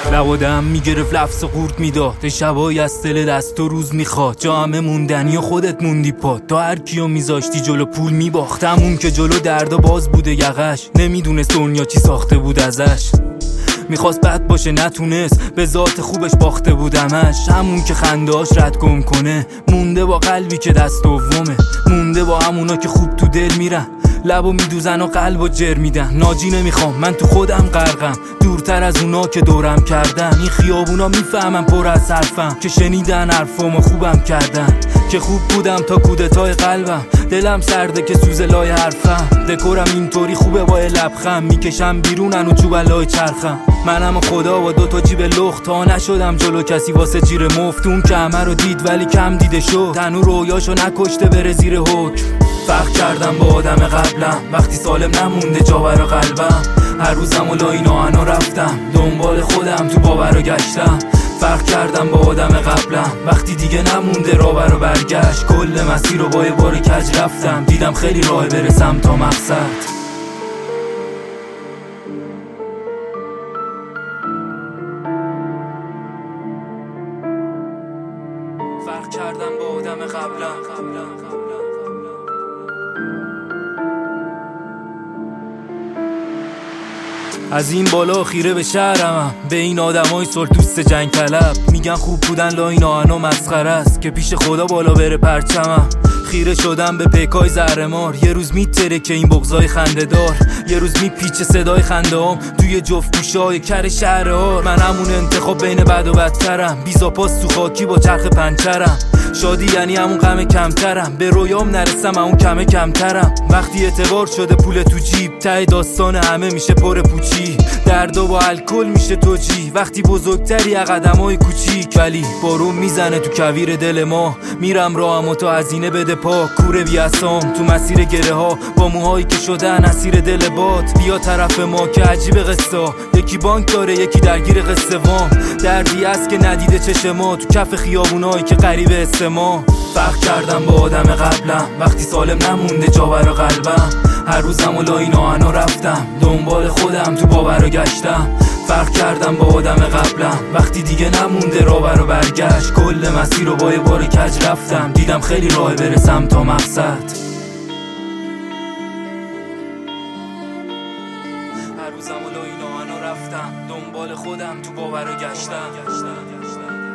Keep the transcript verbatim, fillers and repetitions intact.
لبادم میگرفت لفظ قورت میداد، شبای از دل دست و روز میخواد، جا همه موندنی و خودت موندی پاد، تا هر کیو میذاشتی جلو پول میباختم. اون که جلو دردا باز بوده یقش، نمیدونست دنیا چی ساخته بود ازش. میخواست بد باشه نتونست، به ذات خوبش باخته بودمش. همون که خندهاش رد گم کنه، مونده با قلبی که دست دومه، مونده با همونا که خوب تو دل میرن، لبو میدوزن و قلبو جر میدن. ناجی نمیخوام، من تو خودم غرقم، دورتر از اونا که دورم کردن. این خیابونا میفهمم پر از حرفم، که شنیدن حرفامو خوبم کردن، که خوب بودم تا کودتای قلبم. دلم سرده که سوز لای حرفم، دکورم اینطوری خوبه با لبخم، میکشم بیرونن و چوبلای چرخم. منم و خدا با دوتا جیب لخت، تا نشدم جلو کسی واسه جیر مفتون که همه رو دید ولی کم دیده شد. تنو رویاشو نکشته بره زیر حکم. فرق کردم با آدم قبلم، وقتی سالم نمونده جا برا قلبم. هر روزم و لای ناهنا رفتم، دنبال خودم تو باور و گشتم. فرق کردم با آدم قبلم، وقتی دیگه نمونده راه برا برگشت. کل مسیر رو با یه بار کج رفتم، دیدم خیلی راه برسم تا مقصد. فرق کردم با آدم قبلم. از این بالا خیره به شهرم، به این آدمای سلطوست جنگ طلب. میگن خوب بودن لا این آهنا مسخره است، که پیش خدا بالا بره پرچمم. خیره شدم به پیکای زهرمار، یه روز میتره که این بغضای خنده دار، یه روز میپیچه صدای خنده هم توی جفت گوشای کر شهرهار. من همون انتخاب بین بد و بدترم، بیزا پاس تو خاکی با چرخ پنچرم. شادی یعنی همون غم کمترم، به رویام نرسم همون کم کمترم. وقتی اعتبار شده پول تو جیب، ته داستان همه میشه پر پوچی. درد و با الکل میشه توجی، وقتی بزرگتری از قدمای کوچیک. ولی بارون میزنه تو کویر دل ما، میرم راهم و تا هزینه بده پا. کوره بیاسام تو مسیر گره ها، با موهایی که شدن اسیر دل باد. بیا طرف ما که عجیب قصه، یکی بانک داره یکی درگیر قصه وام. دردی است که ندیده چشم ما، تو کف خیابونایی که قریب است ما. فرق کردم با آدم قبلم، وقتی سالم نمونده جا برا قلبم. هر روزم و لای ناهنا رفتم، دنبال خودم تو باور و گشتم. فرق کردم با آدم قبلم، وقتی دیگه نمونده راه برا برگشت. کل مسیر رو با یه بار کج رفتم، دیدم خیلی راه برسم تا مقصد. هر روزم و لای ناهنا رفتم، دنبال خودم تو باور و گشتم.